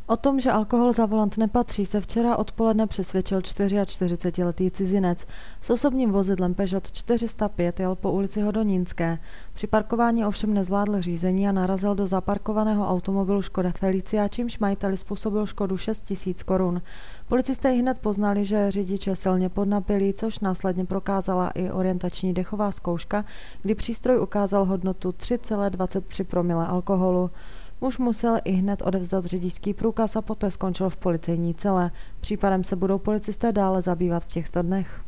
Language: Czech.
O tom, že alkohol za volant nepatří, se včera odpoledne přesvědčil 44letý cizinec. S osobním vozidlem Peugeot 405 jel po ulici Hodonínské. Při parkování ovšem nezvládl řízení a narazil do zaparkovaného automobilu Škoda Felicia, čímž majiteli způsobil škodu 6 000 korun. Policisté hned poznali, že řidič je silně podnapilý, což následně prokázala i orientační dechová zkouška, kdy přístroj ukázal hodnotu 3,23 promile alkoholu. Muž musel ihned odevzdat řidičský průkaz a poté skončil v policejní cele. Případem se budou policisté dále zabývat v těchto dnech.